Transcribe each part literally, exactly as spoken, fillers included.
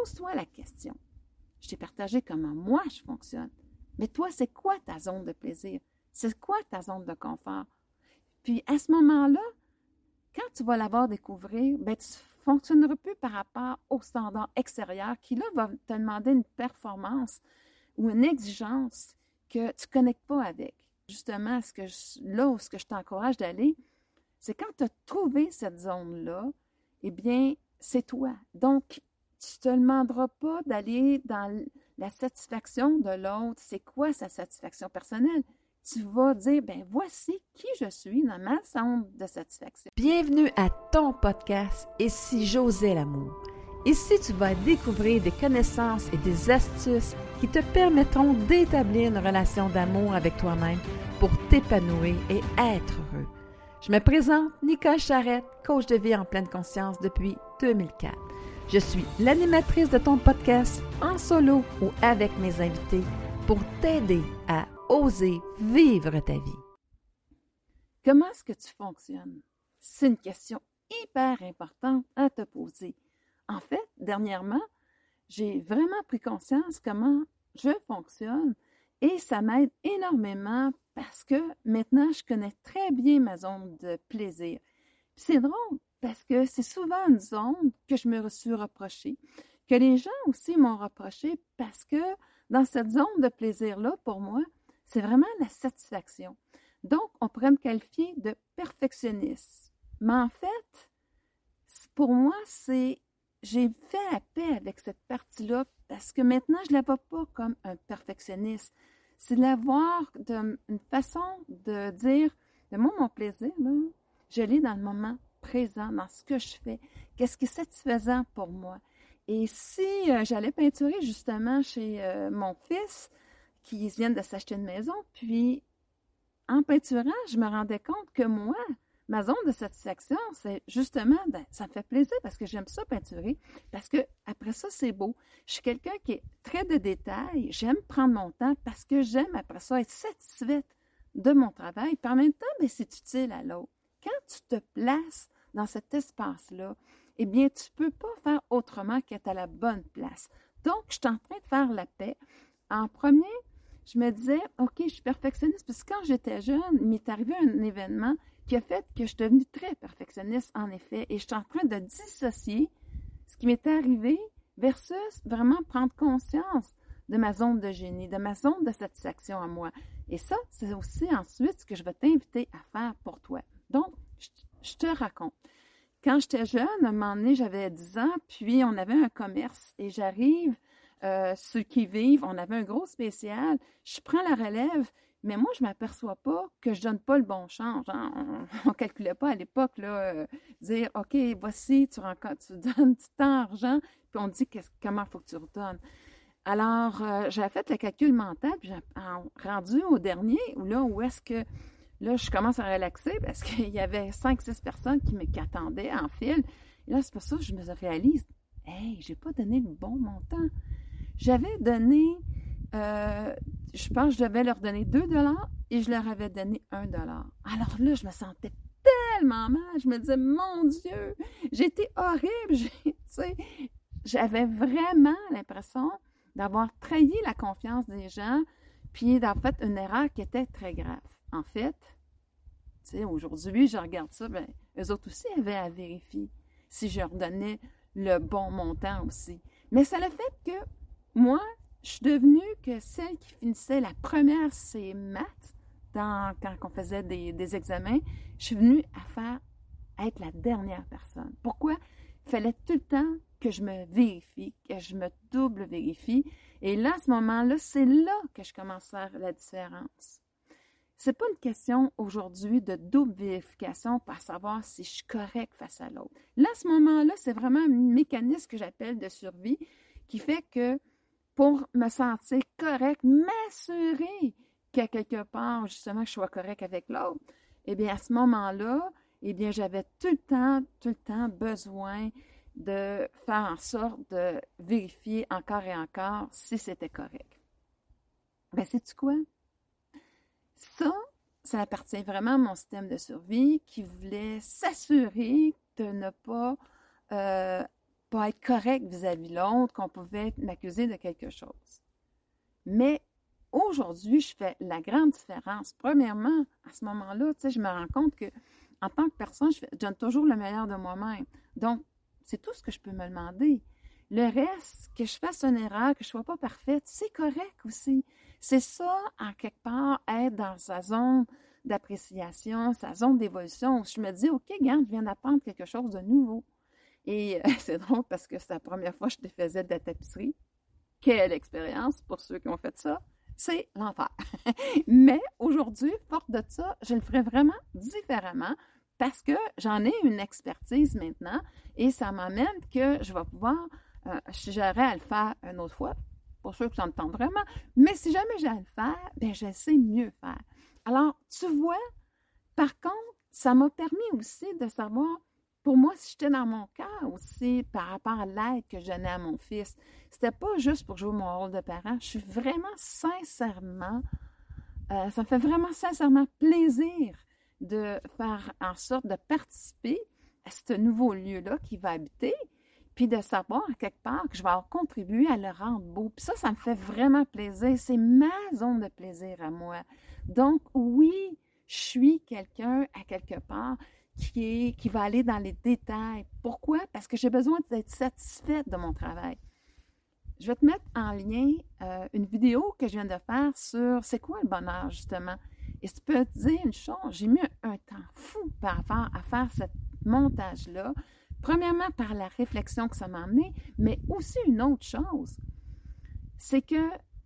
pose-toi la question. Je t'ai partagé comment moi je fonctionne. Mais toi, c'est quoi ta zone de plaisir? C'est quoi ta zone de confort? Puis à ce moment-là, quand tu vas l'avoir découvert, ben, tu ne fonctionneras plus par rapport au standard extérieur qui, là, va te demander une performance ou une exigence que tu ne connectes pas avec. Justement, ce que je, là où ce que je t'encourage d'aller, c'est quand tu as trouvé cette zone-là, eh bien, c'est toi. Donc, tu ne te demanderas pas d'aller dans la satisfaction de l'autre. C'est quoi sa satisfaction personnelle? Tu vas dire, ben voici qui je suis dans ma zone de satisfaction. Bienvenue à ton podcast « Et si j'osais l'amour ». Ici, tu vas découvrir des connaissances et des astuces qui te permettront d'établir une relation d'amour avec toi-même pour t'épanouir et être heureux. Je me présente Nicole Charrette, coach de vie en pleine conscience depuis deux mille quatre. Je suis l'animatrice de ton podcast en solo ou avec mes invités pour t'aider à oser vivre ta vie. Comment est-ce que tu fonctionnes? C'est une question hyper importante à te poser. En fait, dernièrement, j'ai vraiment pris conscience comment je fonctionne et ça m'aide énormément parce que maintenant, je connais très bien ma zone de plaisir. Puis c'est drôle parce que c'est souvent une zone que je me suis reprochée, que les gens aussi m'ont reproché parce que dans cette zone de plaisir-là, pour moi, c'est vraiment la satisfaction. Donc, on pourrait me qualifier de perfectionniste. Mais en fait, pour moi, c'est j'ai fait la paix avec cette partie-là parce que maintenant, je ne la vois pas comme un perfectionniste. C'est de la voir d'une façon de dire, de moi, mon plaisir, là, je l'ai dans le moment présent, dans ce que je fais. Qu'est-ce qui est satisfaisant pour moi? Et si euh, j'allais peinturer justement chez euh, mon fils, qui vient de s'acheter une maison, puis en peinturant, je me rendais compte que moi, ma zone de satisfaction, c'est justement, ben, ça me fait plaisir parce que j'aime ça peinturer, parce que après ça, c'est beau. Je suis quelqu'un qui est très de détails, j'aime prendre mon temps parce que j'aime après ça être satisfaite de mon travail, puis en même temps, ben, c'est utile à l'autre. Quand tu te places dans cet espace-là, eh bien, tu ne peux pas faire autrement qu'être à la bonne place. Donc, je suis en train de faire la paix. En premier, je me disais, OK, je suis perfectionniste, parce que quand j'étais jeune, il m'est arrivé un événement qui a fait que je suis devenue très perfectionniste, en effet, et je suis en train de dissocier ce qui m'était arrivé versus vraiment prendre conscience de ma zone de génie, de ma zone de satisfaction à moi. Et ça, c'est aussi ensuite ce que je vais t'inviter à faire pour toi. Donc, je, je te raconte. Quand j'étais jeune, à un moment donné, j'avais dix ans, puis on avait un commerce, et j'arrive, euh, ceux qui vivent, on avait un gros spécial, je prends la relève, mais moi, je ne m'aperçois pas que je ne donne pas le bon change. Hein. On ne calculait pas à l'époque, là, euh, dire, OK, voici, tu, tu donnes du temps, argent, puis on dit que, comment il faut que tu redonnes. Alors, euh, j'avais fait le calcul mental, puis j'ai rendu au dernier, où là, où est-ce que, là, je commence à relaxer, parce qu'il y avait cinq six personnes qui m'attendaient en file. Et là, c'est pour ça que je me réalise, hey, je n'ai pas donné le bon montant. J'avais donné, euh, je pense que je devais leur donner deux dollars et je leur avais donné un dollar. Alors là, je me sentais tellement mal. Je me disais, mon Dieu, j'étais horrible. J'ai, j'avais vraiment l'impression d'avoir trahi la confiance des gens puis d'avoir fait une erreur qui était très grave. En fait, tu sais, aujourd'hui, je regarde ça, bien, eux autres aussi avaient à vérifier si je leur donnais le bon montant aussi. Mais ça le fait que moi, je suis devenue que celle qui finissait la première, c'est maths, dans, quand on faisait des, des examens, je suis venue à faire, à être la dernière personne. Pourquoi? Il fallait tout le temps que je me vérifie, que je me double vérifie. Et là, à ce moment-là, c'est là que je commence à faire la différence. C'est pas une question aujourd'hui de double vérification pour savoir si je suis correcte face à l'autre. Là, à ce moment-là, c'est vraiment un mécanisme que j'appelle de survie qui fait que pour me sentir correcte, m'assurer qu'à quelque part, justement, que je sois correcte avec l'autre, eh bien, à ce moment-là, eh bien, j'avais tout le temps, tout le temps besoin de faire en sorte de vérifier encore et encore si c'était correct. Bien, sais-tu quoi? Ça, ça appartient vraiment à mon système de survie qui voulait s'assurer de ne pas, euh, pas être correct vis-à-vis de l'autre, qu'on pouvait m'accuser de quelque chose. Mais aujourd'hui, je fais la grande différence. Premièrement, à ce moment-là, tu sais, je me rends compte que en tant que personne, je, fais, je donne toujours le meilleur de moi-même. Donc, c'est tout ce que je peux me demander. Le reste, que je fasse une erreur, que je ne sois pas parfaite, c'est correct aussi. C'est ça, en quelque part, être dans sa zone d'appréciation, sa zone d'évolution, où je me dis, OK, regarde, je viens d'apprendre quelque chose de nouveau. Et euh, c'est drôle parce que c'est la première fois que je te faisais de la tapisserie. Quelle expérience pour ceux qui ont fait ça! C'est l'enfer. Mais aujourd'hui, forte de ça, je le ferai vraiment différemment parce que j'en ai une expertise maintenant et ça m'amène que je vais pouvoir, euh, si j'aurais à le faire une autre fois, pour ceux qui s'entendent vraiment, mais si jamais j'ai à le faire, bien, je sais mieux faire. Alors, tu vois, par contre, ça m'a permis aussi de savoir, pour moi, si j'étais dans mon cœur aussi, par rapport à l'aide que je donnais à mon fils, c'était pas juste pour jouer mon rôle de parent. Je suis vraiment sincèrement, euh, ça me fait vraiment sincèrement plaisir de faire en sorte de participer à ce nouveau lieu-là qu'il va habiter, puis de savoir à quelque part que je vais avoir contribué à le rendre beau. Puis ça, ça me fait vraiment plaisir. C'est ma zone de plaisir à moi. Donc, oui, je suis quelqu'un à quelque part qui, est, qui va aller dans les détails. Pourquoi? Parce que j'ai besoin d'être satisfaite de mon travail. Je vais te mettre en lien euh, une vidéo que je viens de faire sur c'est quoi le bonheur, justement. Et tu peux te dire une chose, j'ai mis un, un temps fou par rapport à faire ce montage-là. Premièrement, par la réflexion que ça m'a amené, mais aussi une autre chose, c'est que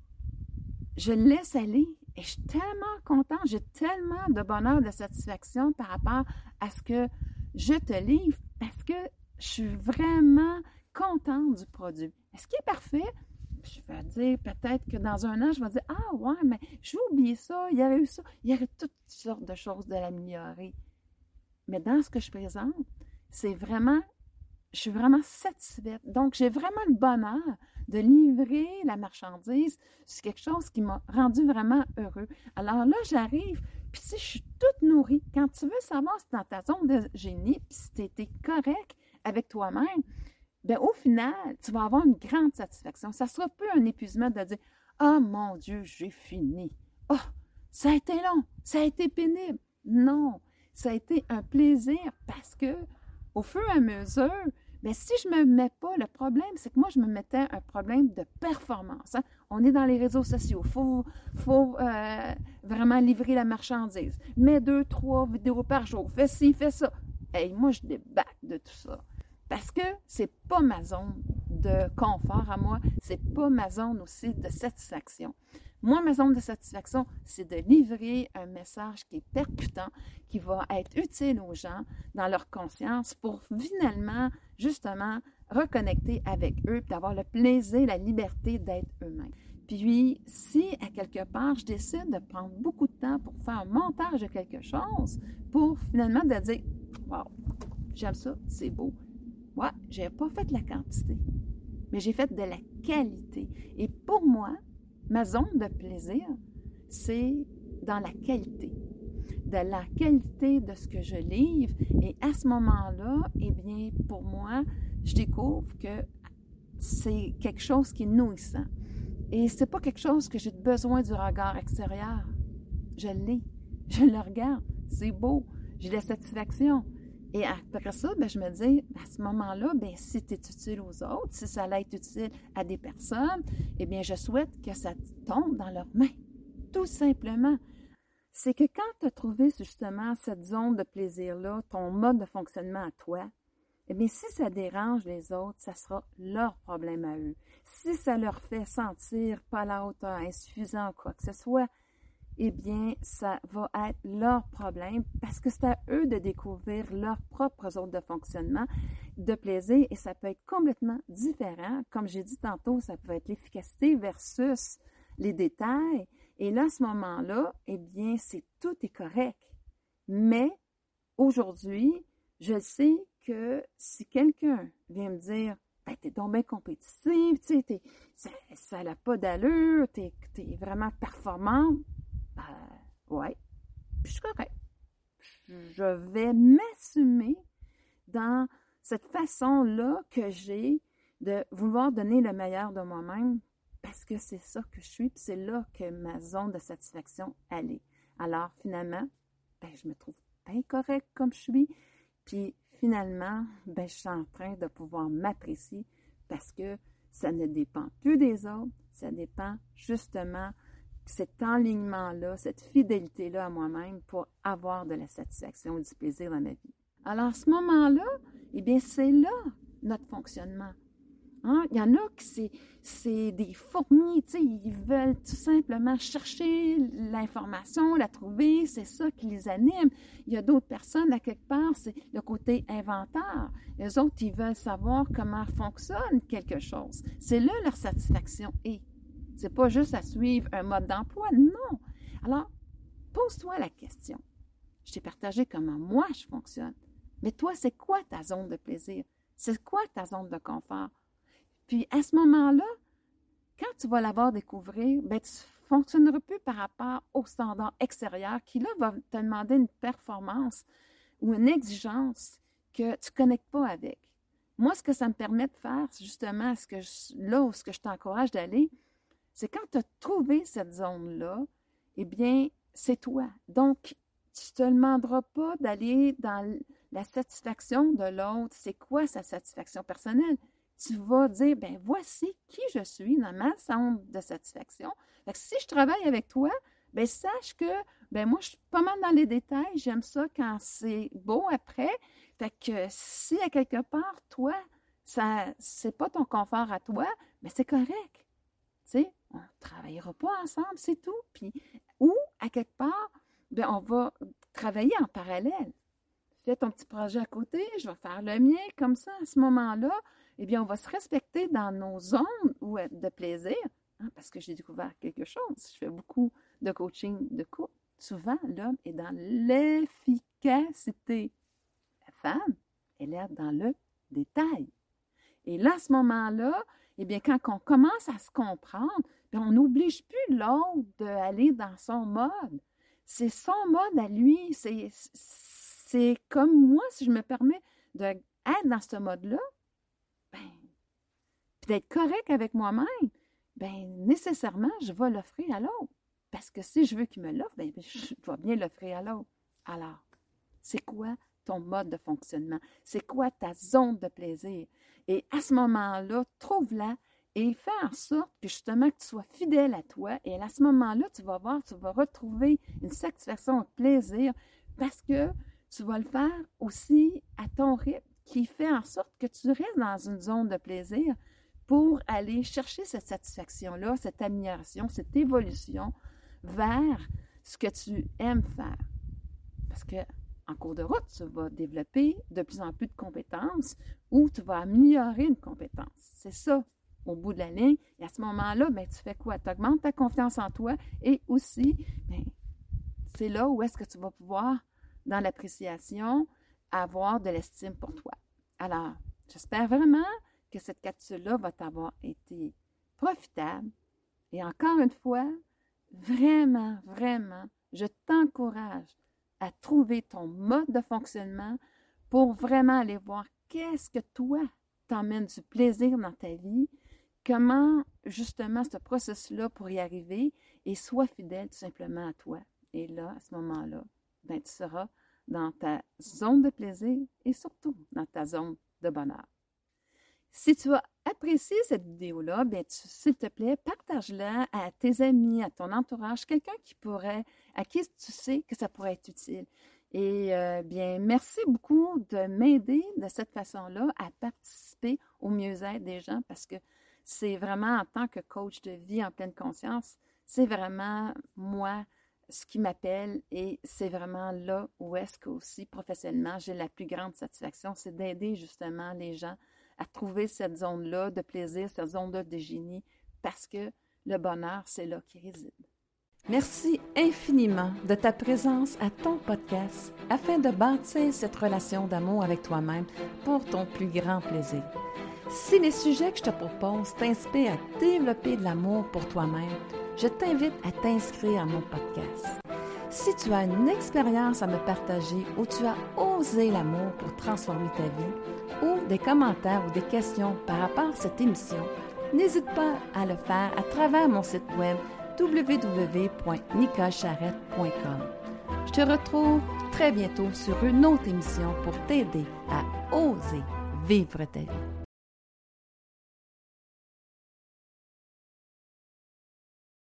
je laisse aller et je suis tellement contente, j'ai tellement de bonheur, de satisfaction par rapport à ce que je te livre parce que je suis vraiment contente du produit. Est-ce qu'il est parfait? Je vais dire peut-être que dans un an, je vais dire « Ah ouais, mais j'ai oublié ça, il y avait eu ça, il y avait toutes sortes de choses de l'améliorer. » Mais dans ce que je présente, c'est vraiment, je suis vraiment satisfaite. Donc, j'ai vraiment le bonheur de livrer la marchandise. C'est quelque chose qui m'a rendu vraiment heureux. Alors là, j'arrive, puis si je suis toute nourrie, quand tu veux savoir si tu es dans ta zone de génie, puis si tu étais correct avec toi-même, bien, au final, tu vas avoir une grande satisfaction. Ça ne sera plus un épuisement de dire « Ah, mon Dieu, j'ai fini. Oh, ça a été long, ça a été pénible. » Non, ça a été un plaisir parce que au fur et à mesure, bien, si je ne me mets pas, le problème, c'est que moi, je me mettais un problème de performance. Hein? On est dans les réseaux sociaux. Il faut, faut euh, vraiment livrer la marchandise. Mets deux, trois vidéos par jour. Fais ci, fais ça. Et moi, je débatte de tout ça. Parce que c'est pas ma zone de confort à moi. C'est pas ma zone aussi de satisfaction. Moi, ma zone de satisfaction, c'est de livrer un message qui est percutant, qui va être utile aux gens dans leur conscience pour finalement, justement, reconnecter avec eux, puis d'avoir le plaisir, la liberté d'être eux-mêmes. Puis, si à quelque part, je décide de prendre beaucoup de temps pour faire un montage de quelque chose, pour finalement de dire « Wow, j'aime ça, c'est beau. » Ouais, je n'ai pas fait la quantité, mais j'ai fait de la qualité. Et pour moi, ma zone de plaisir, c'est dans la qualité, de la qualité de ce que je livre. Et à ce moment-là, eh bien, pour moi, je découvre que c'est quelque chose qui est nourrissant. Et c'est pas quelque chose que j'ai besoin du regard extérieur. Je l'ai, je le regarde, c'est beau, j'ai de la satisfaction. Et après ça, bien, je me dis, à ce moment-là, bien, si c'est utile aux autres, si ça allait être utile à des personnes, eh bien, je souhaite que ça tombe dans leurs mains, tout simplement. C'est que quand tu as trouvé justement cette zone de plaisir-là, ton mode de fonctionnement à toi, eh bien, si ça dérange les autres, ça sera leur problème à eux. Si ça leur fait sentir pas à la hauteur, insuffisant, quoi que ce soit, eh bien, ça va être leur problème parce que c'est à eux de découvrir leur propre zone de fonctionnement, de plaisir, et ça peut être complètement différent. Comme j'ai dit tantôt, ça peut être l'efficacité versus les détails. Et là, à ce moment-là, eh bien, c'est tout est correct. Mais aujourd'hui, je sais que si quelqu'un vient me dire ben, t'es donc bien compétitive, tu sais, t'es, ça n'a pas d'allure, t'es, t'es vraiment performante, ben, ouais, puis je suis correcte. Je vais m'assumer dans cette façon-là que j'ai de vouloir donner le meilleur de moi-même parce que c'est ça que je suis, puis c'est là que ma zone de satisfaction elle est. Alors, finalement, ben, je me trouve bien correcte comme je suis, puis finalement, ben, je suis en train de pouvoir m'apprécier parce que ça ne dépend plus des autres, ça dépend justement de cet enlignement-là, cette fidélité-là à moi-même pour avoir de la satisfaction et du plaisir dans ma vie. Alors, à ce moment-là, eh bien, c'est là notre fonctionnement. Hein? Il y en a qui c'est, c'est des fourmis, tu sais, ils veulent tout simplement chercher l'information, la trouver, c'est ça qui les anime. Il y a d'autres personnes, à quelque part, c'est le côté inventeur. Les autres, ils veulent savoir comment fonctionne quelque chose. C'est là leur satisfaction est. C'est pas juste à suivre un mode d'emploi, non. Alors, pose-toi la question. Je t'ai partagé comment moi je fonctionne. Mais toi, c'est quoi ta zone de plaisir? C'est quoi ta zone de confort? Puis à ce moment-là, quand tu vas l'avoir découvrir, bien, tu ne fonctionneras plus par rapport au standard extérieur qui, là, va te demander une performance ou une exigence que tu ne connectes pas avec. Moi, ce que ça me permet de faire, c'est justement ce que je, là où ce que je t'encourage d'aller, c'est quand tu as trouvé cette zone-là, eh bien, c'est toi. Donc, tu ne te demanderas pas d'aller dans la satisfaction de l'autre. C'est quoi sa satisfaction personnelle? Tu vas dire, bien, voici qui je suis dans ma zone de satisfaction. Fait que si je travaille avec toi, bien, sache que, bien, moi, je suis pas mal dans les détails. J'aime ça quand c'est beau après. Fait que si, à quelque part, toi, ça, c'est pas ton confort à toi, bien, c'est correct. Tu sais, on ne travaillera pas ensemble, c'est tout. Puis, ou, à quelque part, bien, on va travailler en parallèle. Fais ton petit projet à côté, je vais faire le mien. Comme ça, à ce moment-là, eh bien, on va se respecter dans nos zones de plaisir, hein, parce que j'ai découvert quelque chose. Je fais beaucoup de coaching de couple. Souvent, l'homme est dans l'efficacité. La femme, elle est dans le détail. Et là, à ce moment-là, eh bien, quand on commence à se comprendre, bien, on n'oblige plus l'autre d'aller dans son mode. C'est son mode à lui. C'est, c'est comme moi, si je me permets d'être dans ce mode-là, ben, puis d'être correct avec moi-même, bien, nécessairement, je vais l'offrir à l'autre. Parce que si je veux qu'il me l'offre, bien, je dois bien l'offrir à l'autre. Alors, c'est quoi ton mode de fonctionnement? C'est quoi ta zone de plaisir? Et à ce moment-là, trouve-la et fais en sorte que justement que tu sois fidèle à toi. Et à ce moment-là, tu vas voir, tu vas retrouver une satisfaction, un plaisir, parce que tu vas le faire aussi à ton rythme, qui fait en sorte que tu restes dans une zone de plaisir pour aller chercher cette satisfaction-là, cette amélioration, cette évolution vers ce que tu aimes faire. Parce que en cours de route, tu vas développer de plus en plus de compétences ou tu vas améliorer une compétence. C'est ça, au bout de la ligne. Et à ce moment-là, bien, tu fais quoi? Tu augmentes ta confiance en toi et aussi, bien, c'est là où est-ce que tu vas pouvoir, dans l'appréciation, avoir de l'estime pour toi. Alors, j'espère vraiment que cette capsule-là va t'avoir été profitable. Et encore une fois, vraiment, vraiment, je t'encourage à trouver ton mode de fonctionnement pour vraiment aller voir qu'est-ce que toi t'emmène du plaisir dans ta vie, comment justement ce processus-là pour y arriver et sois fidèle tout simplement à toi. Et là, à ce moment-là, ben, tu seras dans ta zone de plaisir et surtout dans ta zone de bonheur. Si tu as apprécié cette vidéo-là, bien, tu, s'il te plaît, partage-la à tes amis, à ton entourage, quelqu'un qui pourrait, à qui tu sais que ça pourrait être utile. Et euh, bien, merci beaucoup de m'aider de cette façon-là à participer au mieux-être des gens parce que c'est vraiment en tant que coach de vie en pleine conscience, c'est vraiment moi ce qui m'appelle et c'est vraiment là où est-ce qu'aussi professionnellement j'ai la plus grande satisfaction, c'est d'aider justement les gens à trouver cette zone-là de plaisir, cette zone-là de génie, parce que le bonheur, c'est là qu'il réside. Merci infiniment de ta présence à ton podcast afin de bâtir cette relation d'amour avec toi-même pour ton plus grand plaisir. Si les sujets que je te propose t'inspirent à développer de l'amour pour toi-même, je t'invite à t'inscrire à mon podcast. Si tu as une expérience à me partager où tu as osé l'amour pour transformer ta vie, ou des commentaires ou des questions par rapport à cette émission, n'hésite pas à le faire à travers mon site web w w w point nicole charrette point com. Je te retrouve très bientôt sur une autre émission pour t'aider à oser vivre ta vie.